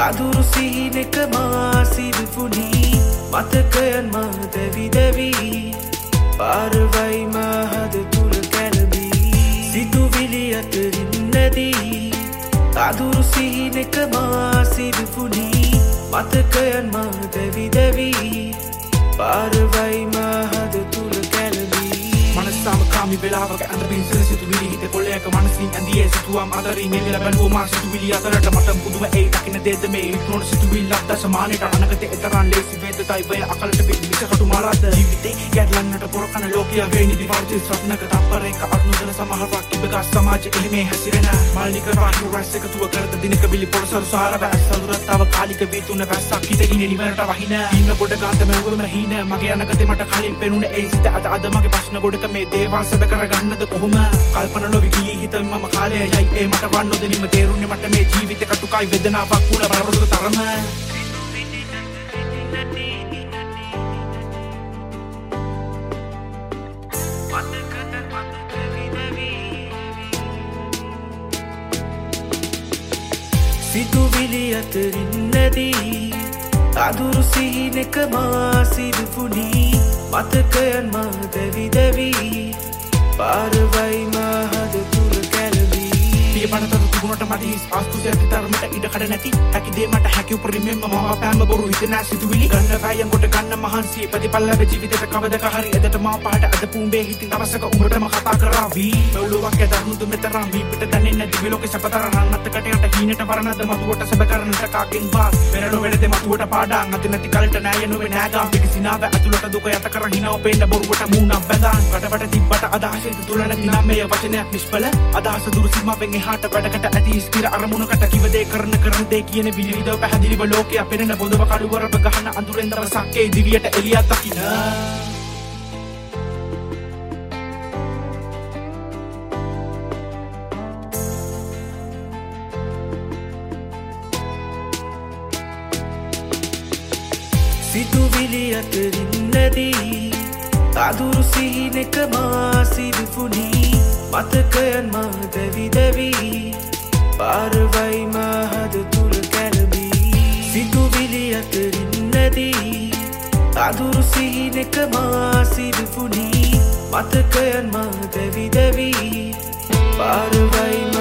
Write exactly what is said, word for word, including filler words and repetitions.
අදුරු සිහිනෙක මා සිරිපුනි මතකයන් මා දැවි දැවි පාරවයි මහද තුල කැළඹී සිතුවිලි අතරින් නැදී අදුරු සිහිනෙක මා සිරිපුනි මතකයන් මා දැවි දැවි පාරවයි මහද තුල කැළඹී මනසම කාමි වෙලාවක ඇඳ පින්සල සිතුවිලි හිතේ කොල්ලයක මනසින් ඇඳියේ සිතුවම් අතරින් මේ වෙලා බැලුව මා සිතුවිලි අතරට මට පුදුම ඒ දකින්න දෙද මේ ඉක්නොට සිතුවිල්ලක් දශමානයට අනගතේ එතරම් ලේසි වේදතයි බය අකලට පිටිසකට මාරද ජීවිතේ ගැටලන්නට පොරකන ලෝකියා වේනි දිවාර්ජි ස්වප්නක තප්පරයක අනුදල සමහරක් ඉබක සමාජ එලිමේ හැසිරෙන මාළික රාහු රසක තුව කරත දිනක බිලි පොරසරු සාරව අසලුරතාව කාලික වේතුන වැස්සක් හිතකින් නිවරට වහින ඉන්න කොට ගාන්ත මැවුවම හින මගේ අනගතේ මට කලින් පෙනුන ඒ සිත අද අද මගේ ප්‍රශ්න ගොඩක මේ දේවල් සද කරගන්නද කොහොම කල්පන නොවි ගිලී හිතම මම කාලයයි ඒ මට වන්නොද නිම තේරුන්නේ මට මේ ජීවිතේ කටුකයි වේදනාවක් වුණ බරපතල තරම සිතුවිලි අතරින් නැදී අදුරු සිහිනෙක මා සිරිපුනි මතකයන් මා දැවි දැවි පාරවයි මහද තුල කැළඹී පිය පනතර තිබුණට මට හිස් ආස්කුසයක් තරමට ඉඩ කඩ නැති හැකි දේ මට හැකි උපරිමෙන් මම පෑම බොරු හිතෙන සිතුවිලි ගන්න වෑයම් කොට ගන්න මහන්සිය ප්‍රතිපල ලැබ ජීවිතේට කවදක හරි එදට මා පහට අද පුඹේ හිතින් දවසක උඹටම කතා කරාවි බවලුවක් ඇදරුණු දුමෙතරම් වී පිට දැනෙන්නේ නැති විලෝකේ සපතරන් අන්නතකට යට හීනට වරනද මතුවට සැබ කරන්නට කාගෙන් වාස් වෙරළු වෙලෙද මතුවට පාඩම් අත නැති කලට නෑ යනුවේ නෑගම් පිටිසිනාව ඇතුළට දුක යට කර හිනව පෙන්න බොරුවට මූණක් බඳන් කටවට තිබ්බට අදහස තුල නැති නම් මේ වචනයක් නිෂ්ඵල අදහස දුරු සීමාවෙන් එහාට වැඩකට ඇති ස්ථිර අරමුණකට කිව දේ කරන කරන දේ කියන විවිධව පැහැදිලිව ලෝකයේ පෙනෙන බොඳව කළුවරප ගහන අඳුරෙන් දවසක් ඒ දිවියට එළියක් දකින්න සිතුවිලි අතරින් නැදී අදුරු සිහිනෙක මා සිරිපුනි මතකයන් මා දැවි දැවි පාරවයි මහද තුල කැළඹී සිතුවිලි අතරින් නැදී අදුරු සිහිනෙක මා සිරිපුනි මතකයන් මා දැවි දැවි පාරවයි